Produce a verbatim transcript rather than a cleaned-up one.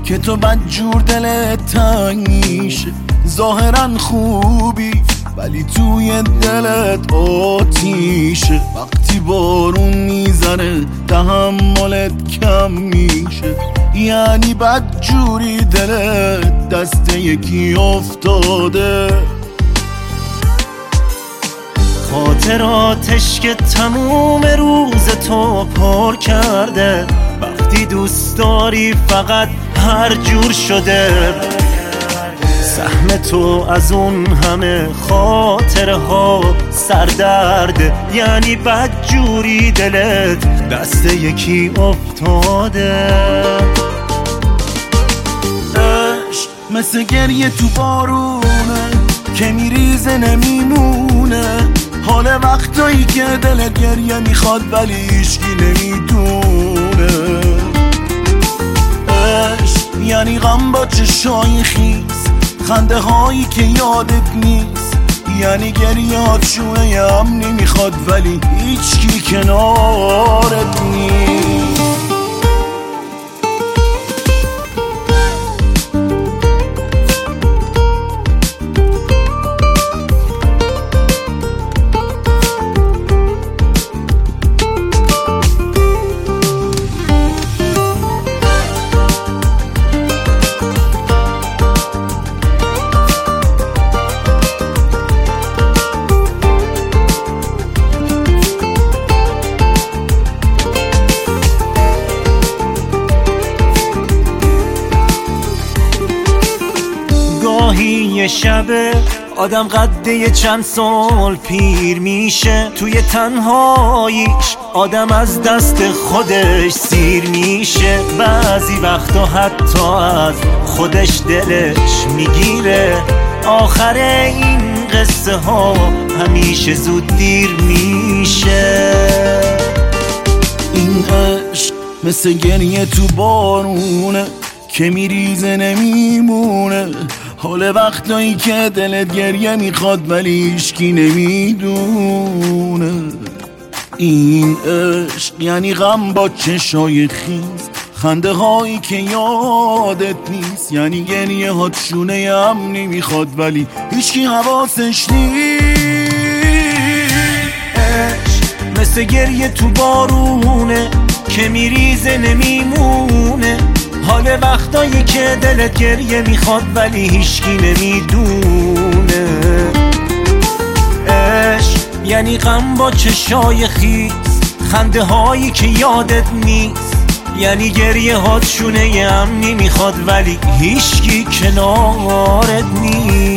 که تو بدجور دلت تنگ میشه. ظاهرا خوبی ولی توی دلت آتیشه. وقتی بارون میزنه تحملت کم میشه، یعنی بدجوری دلت دست یکی افتاده. خاطراتش که تموم روز تو پر کرده، وقتی دوست داری فقط هر جور شده. سهم تو از اون همه خاطره ها سردرده، یعنی بدجوری دلت دست یکی افتاده. عشق مثل گریه تو بارونه که میریزه نمیمونه. حال وقتایی که دلت گریه میخواد ولی هیچکی نمیدونه. عشق یعنی غم با چشای خیس، خنده هایی که یادت نیست، یعنی گریات شونه امنی میخواد ولی هیچکی کنارت نیست. گاهی یه شبه آدم قده چند سال پیر میشه، توی تنهاییش آدم از دست خودش سیر میشه. بعضی وقتا حتی از خودش دلش میگیره. آخر این قصه ها همیشه زود دیر میشه. این عشق مثل گریه تو بارونه که میریزه نمیمونه. حال وقتایی که دلت گریه میخواد ولی هیچکی نمیدونه. این عشق یعنی غم با چشای خیز، خنده هایی که یادت نیست، یعنی گریه هات شونه امنی میخواد ولی هیچکی حواسش نیست. عشق مثل گریه تو بارونه که میریزه نمیمونه. حال وقتایی که دلت گریه میخواد ولی هیچکی نمیدونه. عشق یعنی غم با چشای خیس، خنده هایی که یادت نیست، یعنی گریه هات شونه امنی میخواد ولی هیچکی کنارت نیست.